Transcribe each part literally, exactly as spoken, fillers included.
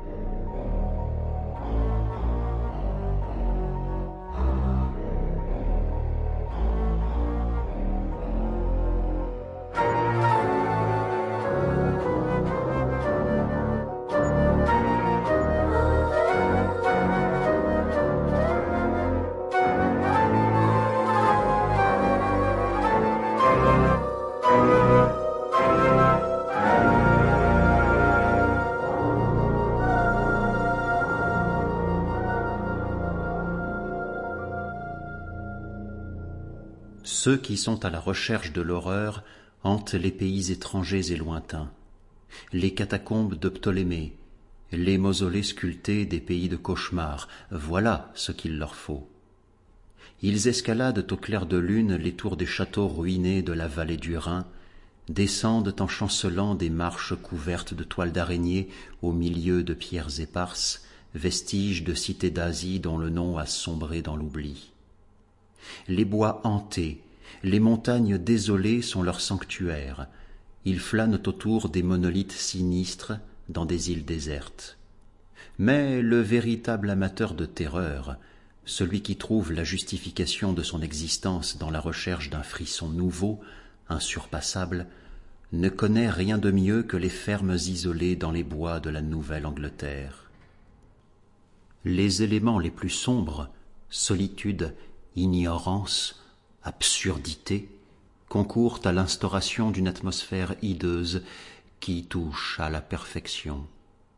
Ceux qui sont à la recherche de l'horreur hantent les pays étrangers et lointains, les catacombes de Ptolémée, les mausolées sculptés des pays de cauchemar, voilà ce qu'il leur faut. Ils escaladent au clair de lune les tours des châteaux ruinés de la vallée du Rhin, descendent en chancelant des marches couvertes de toiles d'araignée au milieu de pierres éparses, vestiges de cités d'Asie dont le nom a sombré dans l'oubli. Les bois hantés, les montagnes désolées sont leurs sanctuaires. Ils flânent autour des monolithes sinistres dans des îles désertes. Mais le véritable amateur de terreur, celui qui trouve la justification de son existence dans la recherche d'un frisson nouveau, insurpassable, ne connaît rien de mieux que les fermes isolées dans les bois de la Nouvelle-Angleterre. Les éléments les plus sombres, solitude, ignorance, absurdité, concourent à l'instauration d'une atmosphère hideuse qui touche à la perfection.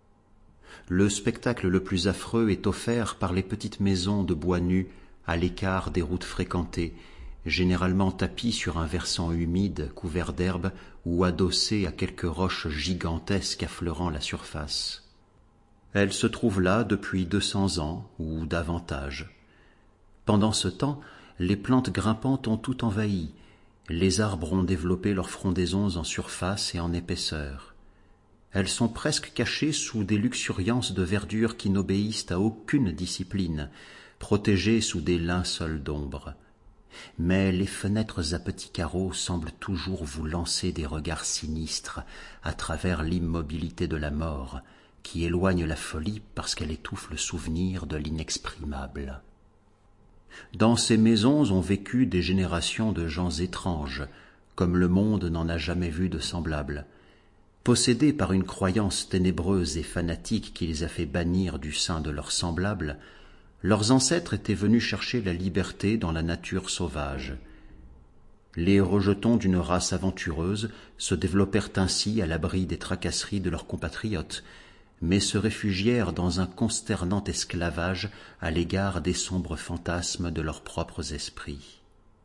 Le spectacle le plus affreux est offert par les petites maisons de bois nus à l'écart des routes fréquentées, généralement tapies sur un versant humide couvert d'herbe ou adossées à quelques roches gigantesques affleurant la surface. Elles se trouvent là depuis deux cents ans ou davantage. Pendant ce temps, les plantes grimpantes ont tout envahi, les arbres ont développé leurs frondaisons en surface et en épaisseur. Elles sont presque cachées sous des luxuriances de verdure qui n'obéissent à aucune discipline, protégées sous des linceuls d'ombre. Mais les fenêtres à petits carreaux semblent toujours vous lancer des regards sinistres à travers l'immobilité de la mort, qui éloigne la folie parce qu'elle étouffe le souvenir de l'inexprimable. Dans ces maisons ont vécu des générations de gens étranges, comme le monde n'en a jamais vu de semblables. Possédés par une croyance ténébreuse et fanatique qui les a fait bannir du sein de leurs semblables, leurs ancêtres étaient venus chercher la liberté dans la nature sauvage. Les rejetons d'une race aventureuse se développèrent ainsi à l'abri des tracasseries de leurs compatriotes, mais se réfugièrent dans un consternant esclavage à l'égard des sombres fantasmes de leurs propres esprits.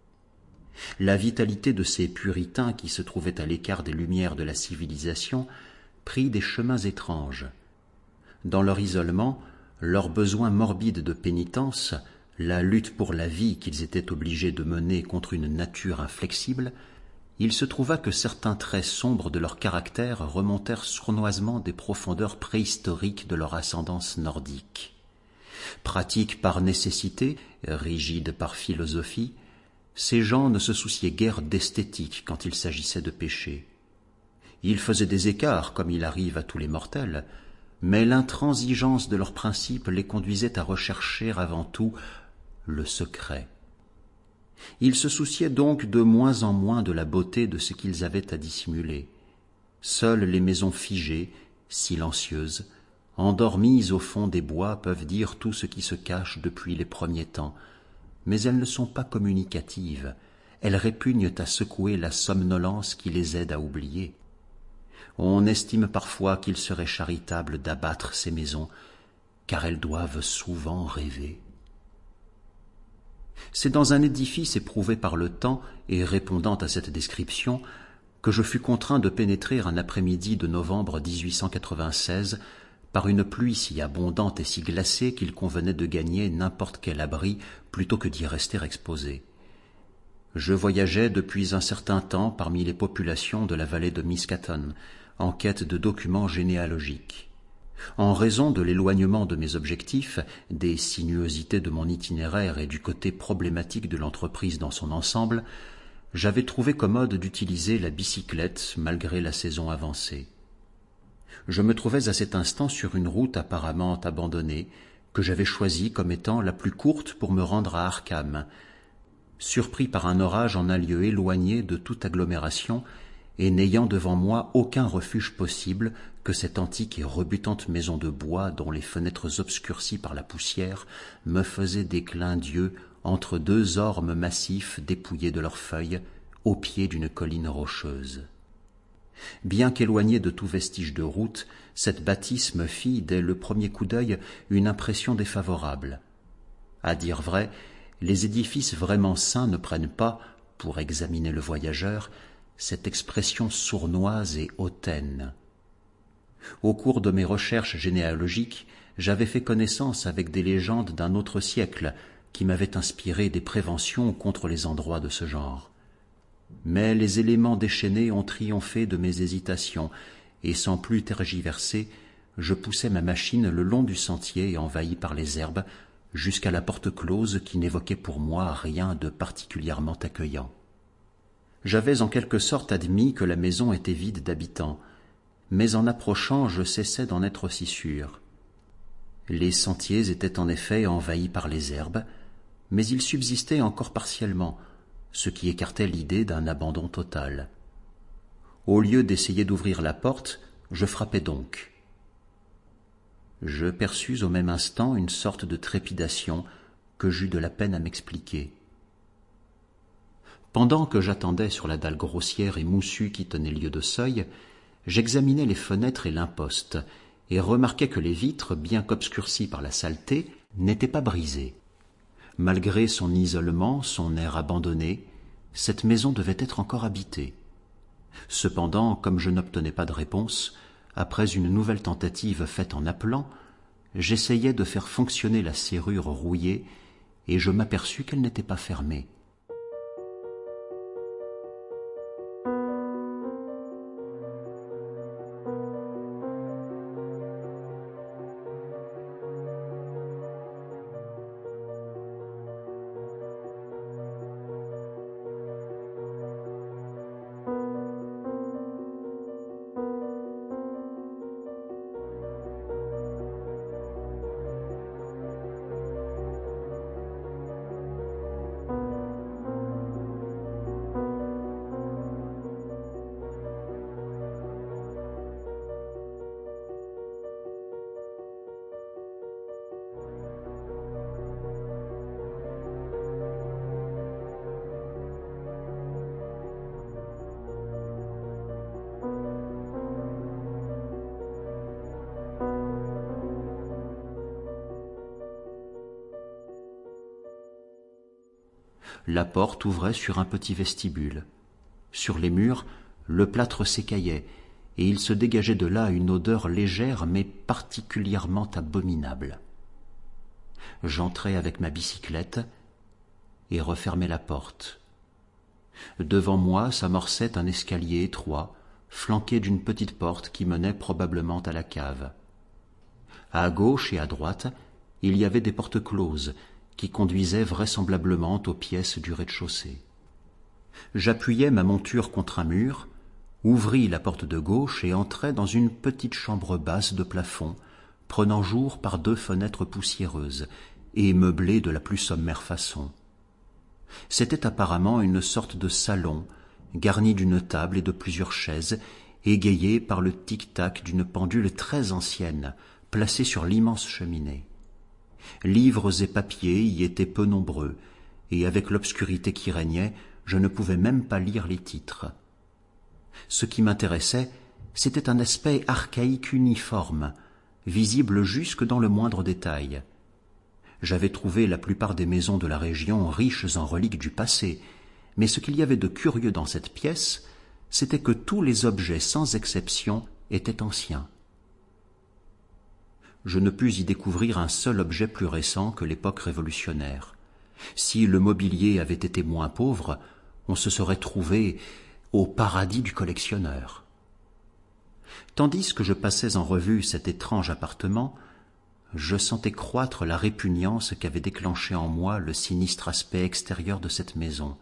La vitalité de ces puritains qui se trouvaient à l'écart des lumières de la civilisation prit des chemins étranges. Dans leur isolement, leur besoin morbide de pénitence, la lutte pour la vie qu'ils étaient obligés de mener contre une nature inflexible, il se trouva que certains traits sombres de leur caractère remontèrent sournoisement des profondeurs préhistoriques de leur ascendance nordique. Pratiques par nécessité, rigides par philosophie, ces gens ne se souciaient guère d'esthétique quand il s'agissait de péché. Ils faisaient des écarts, comme il arrive à tous les mortels, mais l'intransigeance de leurs principes les conduisait à rechercher avant tout le secret. Ils se souciaient donc de moins en moins de la beauté de ce qu'ils avaient à dissimuler. Seules les maisons figées, silencieuses, endormies au fond des bois peuvent dire tout ce qui se cache depuis les premiers temps, mais elles ne sont pas communicatives, elles répugnent à secouer la somnolence qui les aide à oublier. On estime parfois qu'il serait charitable d'abattre ces maisons, car elles doivent souvent rêver. C'est dans un édifice éprouvé par le temps et répondant à cette description que je fus contraint de pénétrer un après-midi de novembre dix-huit cent quatre-vingt-seize par une pluie si abondante et si glacée qu'il convenait de gagner n'importe quel abri plutôt que d'y rester exposé. Je voyageais depuis un certain temps parmi les populations de la vallée de Miskatton, en quête de documents généalogiques. En raison de l'éloignement de mes objectifs, des sinuosités de mon itinéraire et du côté problématique de l'entreprise dans son ensemble, j'avais trouvé commode d'utiliser la bicyclette malgré la saison avancée. Je me trouvais à cet instant sur une route apparemment abandonnée, que j'avais choisie comme étant la plus courte pour me rendre à Arkham. Surpris par un orage en un lieu éloigné de toute agglomération, et n'ayant devant moi aucun refuge possible que cette antique et rebutante maison de bois dont les fenêtres obscurcies par la poussière me faisaient des clins d'yeux entre deux ormes massifs dépouillés de leurs feuilles, au pied d'une colline rocheuse. Bien qu'éloignée de tout vestige de route, cette bâtisse me fit, dès le premier coup d'œil, une impression défavorable. À dire vrai, les édifices vraiment sains ne prennent pas, pour examiner le voyageur, cette expression sournoise et hautaine. Au cours de mes recherches généalogiques, j'avais fait connaissance avec des légendes d'un autre siècle qui m'avaient inspiré des préventions contre les endroits de ce genre. Mais les éléments déchaînés ont triomphé de mes hésitations, et sans plus tergiverser, je poussai ma machine le long du sentier envahi par les herbes, jusqu'à la porte close qui n'évoquait pour moi rien de particulièrement accueillant. J'avais en quelque sorte admis que la maison était vide d'habitants, mais en approchant je cessais d'en être aussi sûr. Les sentiers étaient en effet envahis par les herbes, mais ils subsistaient encore partiellement, ce qui écartait l'idée d'un abandon total. Au lieu d'essayer d'ouvrir la porte, je frappai donc. Je perçus au même instant une sorte de trépidation que j'eus de la peine à m'expliquer. Pendant que j'attendais sur la dalle grossière et moussue qui tenait lieu de seuil, j'examinais les fenêtres et l'imposte, et remarquai que les vitres, bien qu'obscurcies par la saleté, n'étaient pas brisées. Malgré son isolement, son air abandonné, cette maison devait être encore habitée. Cependant, comme je n'obtenais pas de réponse, après une nouvelle tentative faite en appelant, j'essayai de faire fonctionner la serrure rouillée, et je m'aperçus qu'elle n'était pas fermée. La porte ouvrait sur un petit vestibule. Sur les murs, le plâtre s'écaillait, et il se dégageait de là une odeur légère mais particulièrement abominable. J'entrai avec ma bicyclette et refermai la porte. Devant moi s'amorçait un escalier étroit, flanqué d'une petite porte qui menait probablement à la cave. À gauche et à droite, il y avait des portes closes, qui conduisait vraisemblablement aux pièces du rez-de-chaussée. J'appuyai ma monture contre un mur, ouvris la porte de gauche et entrai dans une petite chambre basse de plafond, prenant jour par deux fenêtres poussiéreuses et meublée de la plus sommaire façon. C'était apparemment une sorte de salon, garni d'une table et de plusieurs chaises, égayé par le tic-tac d'une pendule très ancienne, placée sur l'immense cheminée. Livres et papiers y étaient peu nombreux, et avec l'obscurité qui régnait, je ne pouvais même pas lire les titres. Ce qui m'intéressait, c'était un aspect archaïque uniforme, visible jusque dans le moindre détail. J'avais trouvé la plupart des maisons de la région riches en reliques du passé, mais ce qu'il y avait de curieux dans cette pièce, c'était que tous les objets sans exception étaient anciens. Je ne pus y découvrir un seul objet plus récent que l'époque révolutionnaire. Si le mobilier avait été moins pauvre, on se serait trouvé au paradis du collectionneur. Tandis que je passais en revue cet étrange appartement, je sentais croître la répugnance qu'avait déclenchée en moi le sinistre aspect extérieur de cette maison.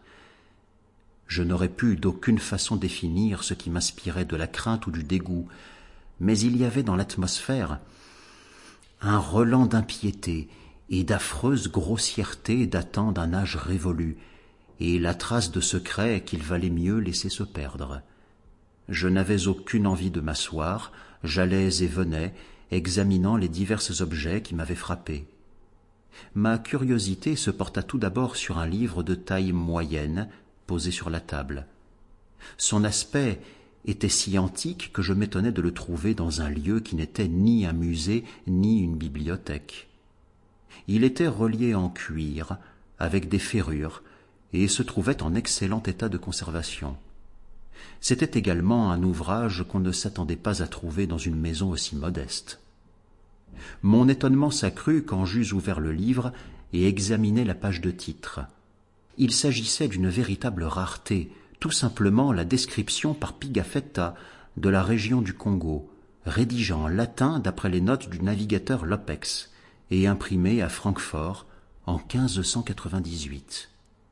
Je n'aurais pu d'aucune façon définir ce qui m'inspirait de la crainte ou du dégoût, mais il y avait dans l'atmosphère un relent d'impiété et d'affreuse grossièreté datant d'un âge révolu, et la trace de secret qu'il valait mieux laisser se perdre. Je n'avais aucune envie de m'asseoir, j'allais et venais, examinant les divers objets qui m'avaient frappé. Ma curiosité se porta tout d'abord sur un livre de taille moyenne, posé sur la table. Son aspect était si antique que je m'étonnais de le trouver dans un lieu qui n'était ni un musée ni une bibliothèque. Il était relié en cuir, avec des ferrures, et se trouvait en excellent état de conservation. C'était également un ouvrage qu'on ne s'attendait pas à trouver dans une maison aussi modeste. Mon étonnement s'accrut quand j'eus ouvert le livre et examiné la page de titre. Il s'agissait d'une véritable rareté, tout simplement la description par Pigafetta de la région du Congo, rédigée en latin d'après les notes du navigateur Lopex et imprimée à Francfort en quinze cent quatre-vingt-dix-huit.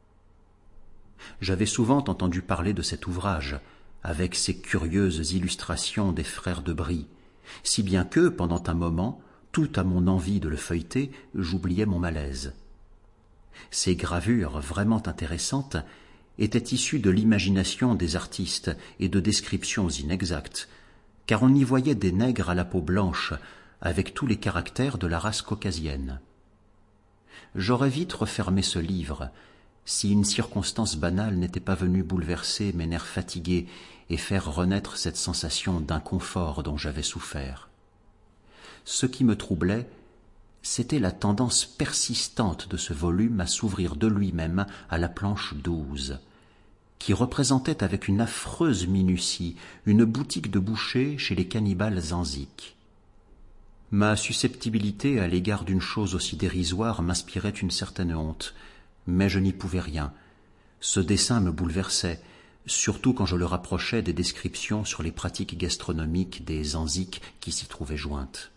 J'avais souvent entendu parler de cet ouvrage, avec ses curieuses illustrations des frères de Brie, si bien que, pendant un moment, tout à mon envie de le feuilleter, j'oubliais mon malaise. Ces gravures vraiment intéressantes étaient issues de l'imagination des artistes et de descriptions inexactes, car on y voyait des nègres à la peau blanche, avec tous les caractères de la race caucasienne. J'aurais vite refermé ce livre, si une circonstance banale n'était pas venue bouleverser mes nerfs fatigués et faire renaître cette sensation d'inconfort dont j'avais souffert. Ce qui me troublait, c'était la tendance persistante de ce volume à s'ouvrir de lui-même à la planche douze, qui représentait avec une affreuse minutie une boutique de boucher chez les cannibales Zanziques. Ma susceptibilité à l'égard d'une chose aussi dérisoire m'inspirait une certaine honte, mais je n'y pouvais rien. Ce dessin me bouleversait, surtout quand je le rapprochais des descriptions sur les pratiques gastronomiques des Zanziques qui s'y trouvaient jointes.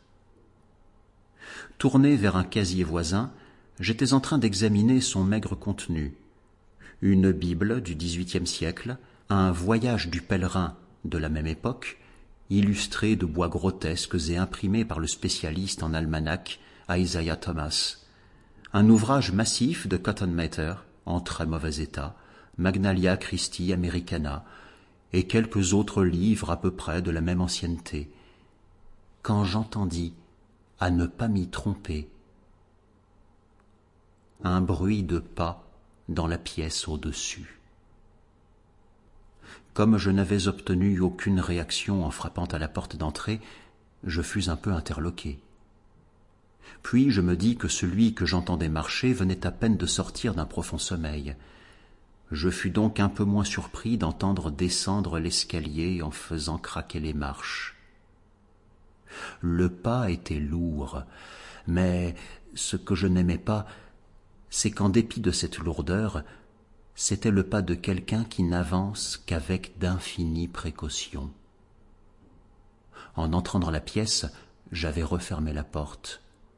Tourné vers un casier voisin, j'étais en train d'examiner son maigre contenu. Une Bible du dix-huitième siècle, un Voyage du pèlerin de la même époque, illustré de bois grotesques et imprimé par le spécialiste en almanach Isaiah Thomas, un ouvrage massif de Cotton Mather, en très mauvais état, Magnalia Christi Americana, et quelques autres livres à peu près de la même ancienneté, quand j'entendis, à ne pas m'y tromper, un bruit de pas dans la pièce au-dessus. Comme je n'avais obtenu aucune réaction en frappant à la porte d'entrée, je fus un peu interloqué. Puis je me dis que celui que j'entendais marcher venait à peine de sortir d'un profond sommeil. Je fus donc un peu moins surpris d'entendre descendre l'escalier en faisant craquer les marches. Le pas était lourd, mais ce que je n'aimais pas, c'est qu'en dépit de cette lourdeur, c'était le pas de quelqu'un qui n'avance qu'avec d'infinies précautions. En entrant dans la pièce, j'avais refermé la porte.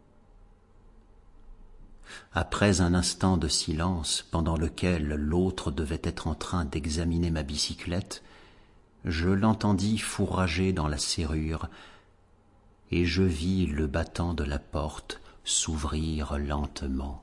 Après un instant de silence pendant lequel l'autre devait être en train d'examiner ma bicyclette, je l'entendis fourrager dans la serrure et je vis le battant de la porte s'ouvrir lentement.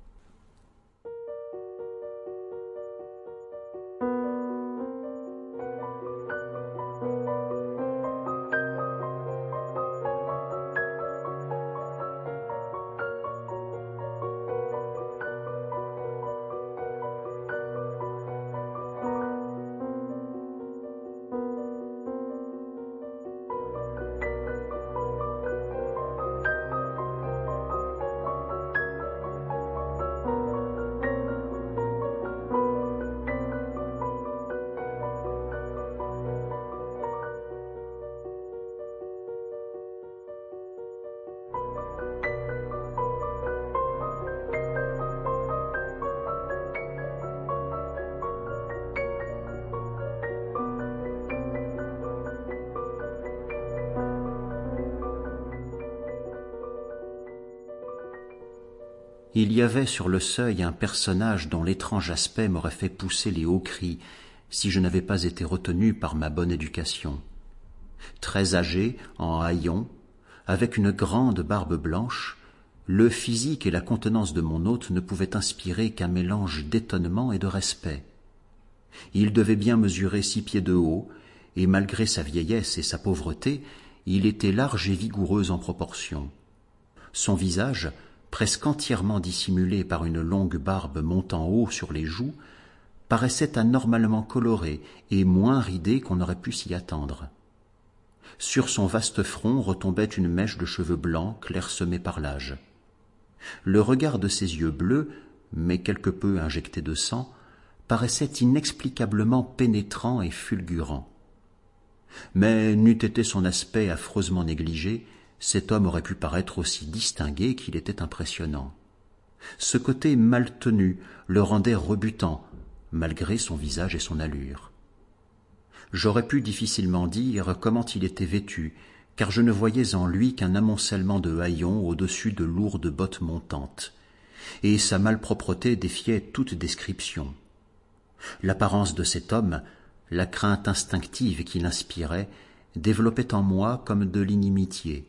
Il y avait sur le seuil un personnage dont l'étrange aspect m'aurait fait pousser les hauts cris si je n'avais pas été retenu par ma bonne éducation. Très âgé, en haillons, avec une grande barbe blanche, le physique et la contenance de mon hôte ne pouvaient inspirer qu'un mélange d'étonnement et de respect. Il devait bien mesurer six pieds de haut, et malgré sa vieillesse et sa pauvreté, il était large et vigoureux en proportion. Son visage, presque entièrement dissimulé par une longue barbe montant haut sur les joues, paraissait anormalement coloré et moins ridé qu'on aurait pu s'y attendre. Sur son vaste front retombait une mèche de cheveux blancs clairsemés par l'âge. Le regard de ses yeux bleus, mais quelque peu injectés de sang, paraissait inexplicablement pénétrant et fulgurant. Mais n'eût été son aspect affreusement négligé, cet homme aurait pu paraître aussi distingué qu'il était impressionnant. Ce côté mal tenu le rendait rebutant, malgré son visage et son allure. J'aurais pu difficilement dire comment il était vêtu, car je ne voyais en lui qu'un amoncellement de haillons au-dessus de lourdes bottes montantes, et sa malpropreté défiait toute description. L'apparence de cet homme, la crainte instinctive qu'il inspirait, développait en moi comme de l'inimitié.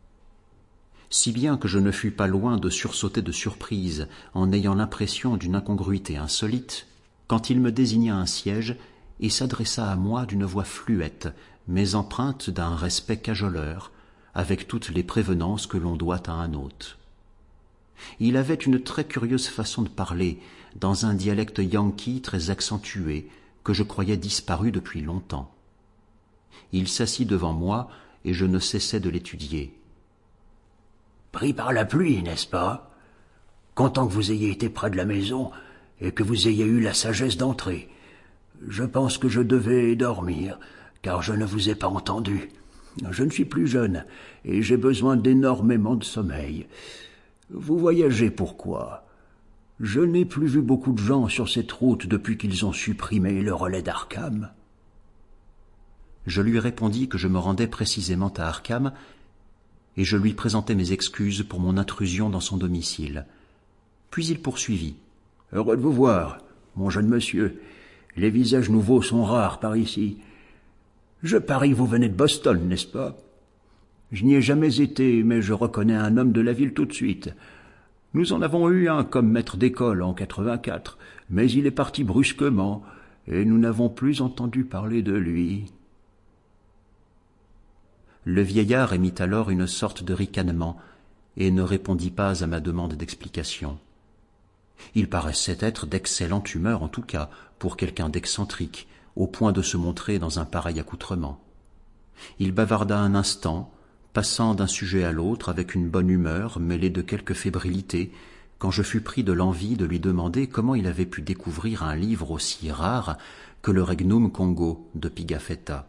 Si bien que je ne fus pas loin de sursauter de surprise en ayant l'impression d'une incongruité insolite, quand il me désigna un siège et s'adressa à moi d'une voix fluette, mais empreinte d'un respect cajoleur, avec toutes les prévenances que l'on doit à un hôte. Il avait une très curieuse façon de parler, dans un dialecte yankee très accentué, que je croyais disparu depuis longtemps. Il s'assit devant moi, et je ne cessai de l'étudier. « Pris par la pluie, n'est-ce pas? Content que vous ayez été près de la maison, et que vous ayez eu la sagesse d'entrer. Je pense que je devais dormir, car je ne vous ai pas entendu. Je ne suis plus jeune, et j'ai besoin d'énormément de sommeil. Vous voyagez pourquoi? Je n'ai plus vu beaucoup de gens sur cette route depuis qu'ils ont supprimé le relais d'Arkham. » Je lui répondis que je me rendais précisément à Arkham, et je lui présentai mes excuses pour mon intrusion dans son domicile. Puis il poursuivit. « Heureux de vous voir, mon jeune monsieur. Les visages nouveaux sont rares par ici. Je parie que vous venez de Boston, n'est-ce pas? Je n'y ai jamais été, mais je reconnais un homme de la ville tout de suite. Nous en avons eu un comme maître d'école en quatre-vingt-quatre, mais il est parti brusquement, et nous n'avons plus entendu parler de lui. » Le vieillard émit alors une sorte de ricanement, et ne répondit pas à ma demande d'explication. Il paraissait être d'excellente humeur en tout cas, pour quelqu'un d'excentrique, au point de se montrer dans un pareil accoutrement. Il bavarda un instant, passant d'un sujet à l'autre avec une bonne humeur mêlée de quelque fébrilité, quand je fus pris de l'envie de lui demander comment il avait pu découvrir un livre aussi rare que le Regnum Congo de Pigafetta.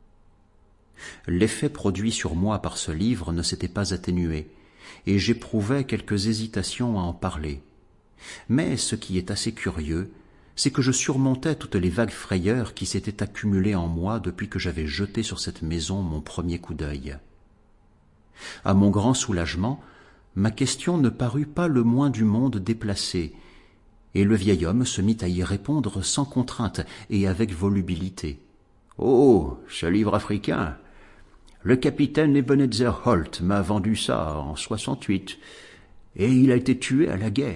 L'effet produit sur moi par ce livre ne s'était pas atténué, et j'éprouvais quelques hésitations à en parler. Mais ce qui est assez curieux, c'est que je surmontais toutes les vagues frayeurs qui s'étaient accumulées en moi depuis que j'avais jeté sur cette maison mon premier coup d'œil. À mon grand soulagement, ma question ne parut pas le moins du monde déplacée, et le vieil homme se mit à y répondre sans contrainte et avec volubilité. « Oh, ce livre africain! Le capitaine Ebenezer Holt m'a vendu ça en soixante-huit, et il a été tué à la guerre. »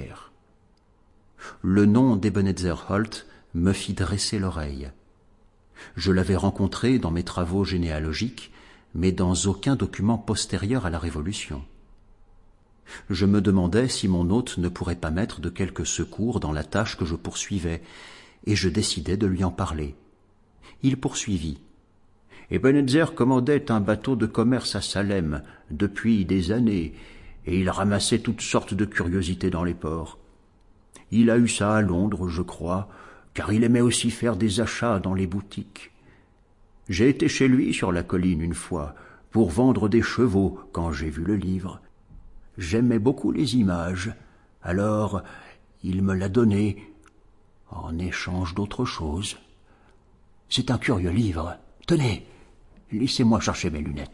Le nom d'Ebenezer Holt me fit dresser l'oreille. Je l'avais rencontré dans mes travaux généalogiques, mais dans aucun document postérieur à la Révolution. Je me demandais si mon hôte ne pourrait pas m'être de quelque secours dans la tâche que je poursuivais, et je décidai de lui en parler. Il poursuivit. « Ebenezer commandait un bateau de commerce à Salem depuis des années, et il ramassait toutes sortes de curiosités dans les ports. Il a eu ça à Londres, je crois, car il aimait aussi faire des achats dans les boutiques. J'ai été chez lui sur la colline une fois, pour vendre des chevaux quand j'ai vu le livre. J'aimais beaucoup les images, alors il me l'a donné en échange d'autre chose. C'est un curieux livre. Tenez, laissez-moi chercher mes lunettes. »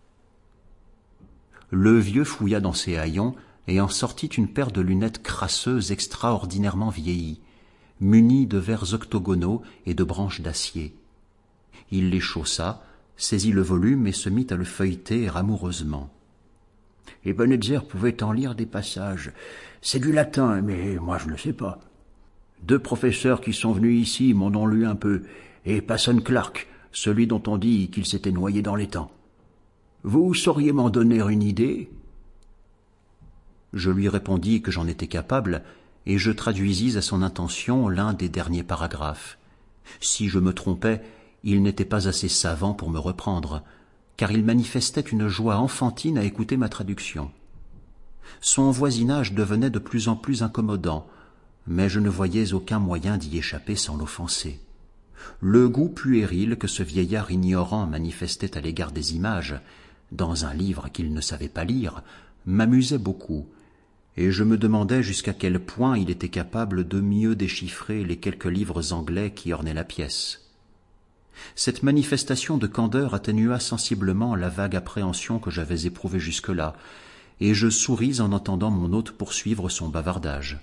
Le vieux fouilla dans ses haillons et en sortit une paire de lunettes crasseuses extraordinairement vieillies, munies de verres octogonaux et de branches d'acier. Il les chaussa, saisit le volume et se mit à le feuilleter ramoureusement. Ebenezer pouvait en lire des passages. C'est du latin, mais moi je ne le sais pas. Deux professeurs qui sont venus ici m'en ont lu un peu, et Passon Clark, celui dont on dit qu'il s'était noyé dans l'étang. Vous sauriez m'en donner une idée? Je lui répondis que j'en étais capable, et je traduisis à son intention l'un des derniers paragraphes. Si je me trompais, il n'était pas assez savant pour me reprendre, car il manifestait une joie enfantine à écouter ma traduction. Son voisinage devenait de plus en plus incommodant, mais je ne voyais aucun moyen d'y échapper sans l'offenser. Le goût puéril que ce vieillard ignorant manifestait à l'égard des images, dans un livre qu'il ne savait pas lire, m'amusait beaucoup, et je me demandais jusqu'à quel point il était capable de mieux déchiffrer les quelques livres anglais qui ornaient la pièce. Cette manifestation de candeur atténua sensiblement la vague appréhension que j'avais éprouvée jusque-là, et je souris en entendant mon hôte poursuivre son bavardage.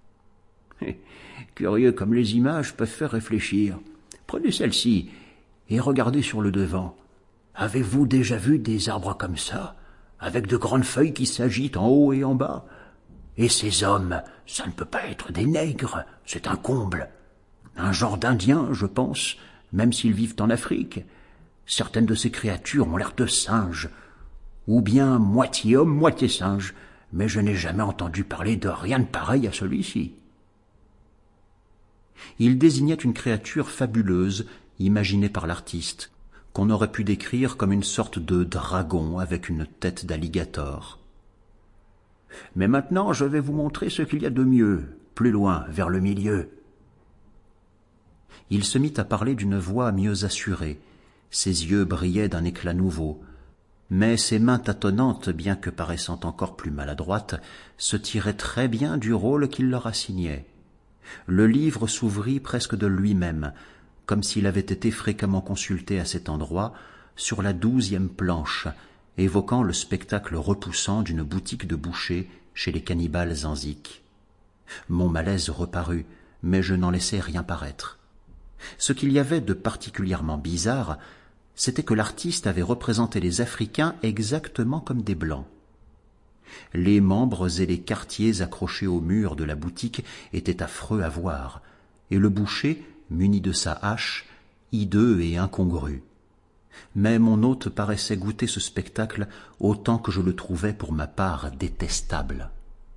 « Curieux comme les images peuvent faire réfléchir. Prenez celle-ci et regardez sur le devant. Avez-vous déjà vu des arbres comme ça, avec de grandes feuilles qui s'agitent en haut et en bas? Et ces hommes, ça ne peut pas être des nègres, c'est un comble. Un genre d'Indiens, je pense, même s'ils vivent en Afrique. Certaines de ces créatures ont l'air de singes, ou bien moitié homme, moitié singe, mais je n'ai jamais entendu parler de rien de pareil à celui-ci. » Il désignait une créature fabuleuse, imaginée par l'artiste, qu'on aurait pu décrire comme une sorte de dragon avec une tête d'alligator. « Mais maintenant, je vais vous montrer ce qu'il y a de mieux, plus loin, vers le milieu. » Il se mit à parler d'une voix mieux assurée. Ses yeux brillaient d'un éclat nouveau, mais ses mains tâtonnantes, bien que paraissant encore plus maladroites, se tiraient très bien du rôle qu'il leur assignait. Le livre s'ouvrit presque de lui-même, comme s'il avait été fréquemment consulté à cet endroit, sur la douzième planche, évoquant le spectacle repoussant d'une boutique de boucher chez les cannibales anziques. Mon malaise reparut, mais je n'en laissai rien paraître. Ce qu'il y avait de particulièrement bizarre, c'était que l'artiste avait représenté les Africains exactement comme des Blancs. Les membres et les quartiers accrochés au mur de la boutique étaient affreux à voir, et le boucher, muni de sa hache, hideux et incongru. Mais mon hôte paraissait goûter ce spectacle autant que je le trouvais pour ma part détestable.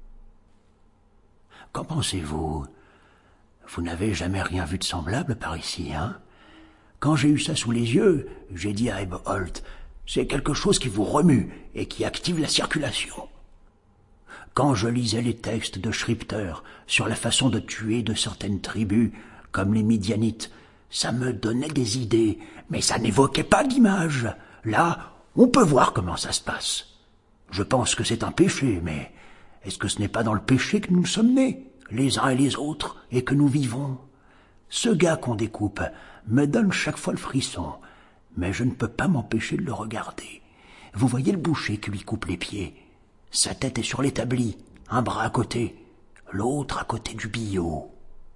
« Qu'en pensez-vous? Vous n'avez jamais rien vu de semblable par ici, hein? Quand j'ai eu ça sous les yeux, j'ai dit à Eb Holt, c'est quelque chose qui vous remue et qui active la circulation. Quand je lisais les textes de Schrypter sur la façon de tuer de certaines tribus, comme les Midianites, ça me donnait des idées, mais ça n'évoquait pas d'image. Là, on peut voir comment ça se passe. Je pense que c'est un péché, mais est-ce que ce n'est pas dans le péché que nous sommes nés, les uns et les autres, et que nous vivons? Ce gars qu'on découpe me donne chaque fois le frisson, mais je ne peux pas m'empêcher de le regarder. Vous voyez le boucher qui lui coupe les pieds? Sa tête est sur l'établi, un bras à côté, l'autre à côté du billot. »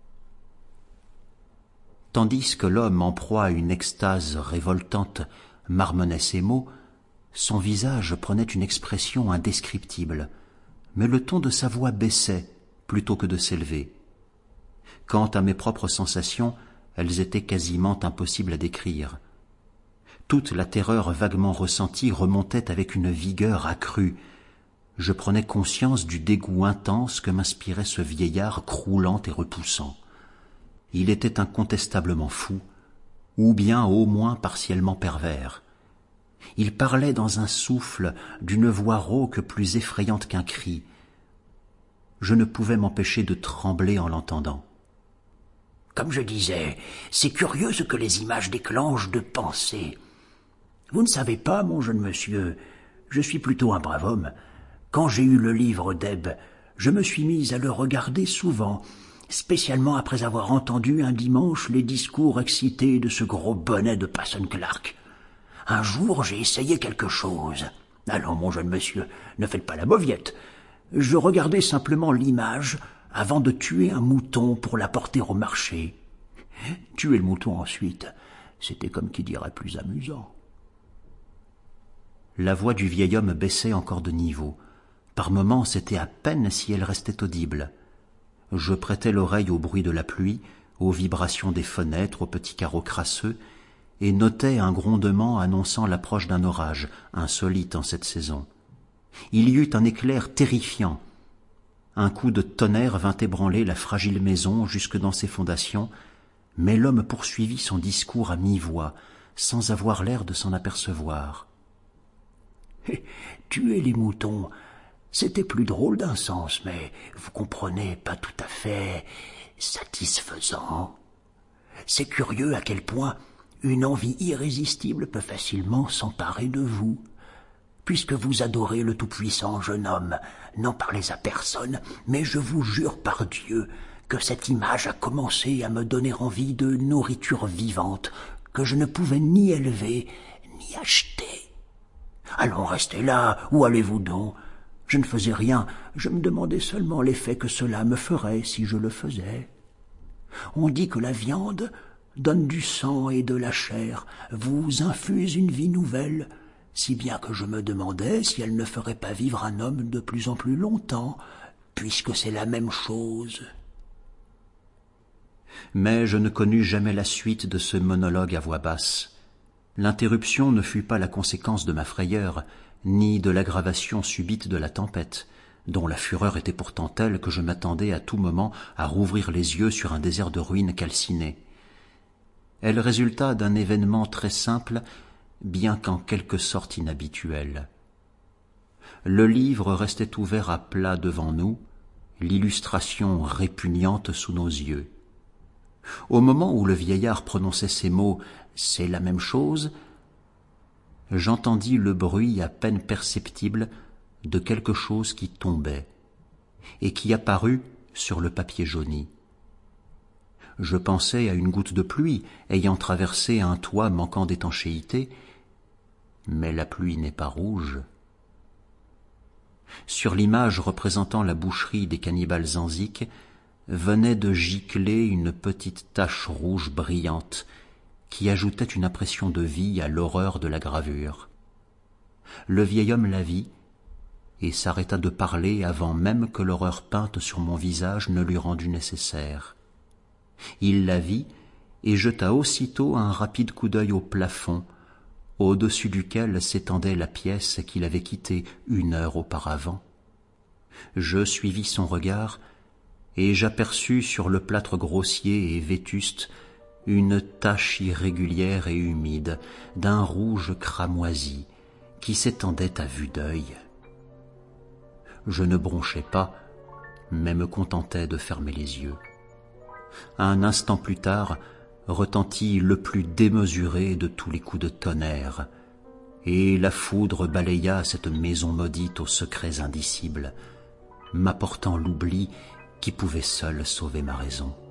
Tandis que l'homme, en proie à une extase révoltante, marmonnait ces mots, son visage prenait une expression indescriptible, mais le ton de sa voix baissait plutôt que de s'élever. Quant à mes propres sensations, elles étaient quasiment impossibles à décrire. Toute la terreur vaguement ressentie remontait avec une vigueur accrue. Je prenais conscience du dégoût intense que m'inspirait ce vieillard croulant et repoussant. Il était incontestablement fou, ou bien au moins partiellement pervers. Il parlait dans un souffle, d'une voix rauque plus effrayante qu'un cri. Je ne pouvais m'empêcher de trembler en l'entendant. Comme je disais, c'est curieux ce que les images déclenchent de pensées. Vous ne savez pas, mon jeune monsieur, je suis plutôt un brave homme. Quand j'ai eu le livre d'Eb, je me suis mise à le regarder souvent, spécialement après avoir entendu un dimanche les discours excités de ce gros bonnet de Passon Clark. Un jour, j'ai essayé quelque chose. Allons, mon jeune monsieur, ne faites pas la mauviette. Je regardais simplement l'image avant de tuer un mouton pour l'apporter au marché. Tuer le mouton ensuite, c'était comme qui dirait plus amusant. La voix du vieil homme baissait encore de niveau. Par moments, c'était à peine si elle restait audible. Je prêtais l'oreille au bruit de la pluie, aux vibrations des fenêtres, aux petits carreaux crasseux, et notais un grondement annonçant l'approche d'un orage, insolite en cette saison. Il y eut un éclair terrifiant. Un coup de tonnerre vint ébranler la fragile maison jusque dans ses fondations, mais l'homme poursuivit son discours à mi-voix, sans avoir l'air de s'en apercevoir. « Tuer les moutons, c'était plus drôle d'un sens, mais vous comprenez, pas tout à fait satisfaisant. C'est curieux à quel point une envie irrésistible peut facilement s'emparer de vous. Puisque vous adorez le Tout-Puissant, jeune homme, n'en parlez à personne, mais je vous jure par Dieu que cette image a commencé à me donner envie de nourriture vivante que je ne pouvais ni élever ni acheter. Allons, restez là, où allez-vous donc? Je ne faisais rien, je me demandais seulement l'effet que cela me ferait si je le faisais. On dit que la viande donne du sang et de la chair, vous infuse une vie nouvelle, si bien que je me demandais si elle ne ferait pas vivre un homme de plus en plus longtemps, puisque c'est la même chose. » Mais je ne connus jamais la suite de ce monologue à voix basse. L'interruption ne fut pas la conséquence de ma frayeur, ni de l'aggravation subite de la tempête, dont la fureur était pourtant telle que je m'attendais à tout moment à rouvrir les yeux sur un désert de ruines calcinées. Elle résulta d'un événement très simple, bien qu'en quelque sorte inhabituel. Le livre restait ouvert à plat devant nous, l'illustration répugnante sous nos yeux. Au moment où le vieillard prononçait ces mots « c'est la même chose », j'entendis le bruit à peine perceptible de quelque chose qui tombait et qui apparut sur le papier jauni. Je pensais à une goutte de pluie ayant traversé un toit manquant d'étanchéité, mais la pluie n'est pas rouge. Sur l'image représentant la boucherie des cannibales Zanziques venait de gicler une petite tache rouge brillante qui ajoutait une impression de vie à l'horreur de la gravure. Le vieil homme la vit et s'arrêta de parler avant même que l'horreur peinte sur mon visage ne l'eût rendu nécessaire. Il la vit et jeta aussitôt un rapide coup d'œil au plafond, au-dessus duquel s'étendait la pièce qu'il avait quittée une heure auparavant. Je suivis son regard et j'aperçus sur le plâtre grossier et vétuste une tache irrégulière et humide d'un rouge cramoisi qui s'étendait à vue d'œil. Je ne bronchai pas, mais me contentai de fermer les yeux. Un instant plus tard, retentit le plus démesuré de tous les coups de tonnerre, et la foudre balaya cette maison maudite aux secrets indicibles, m'apportant l'oubli qui pouvait seul sauver ma raison.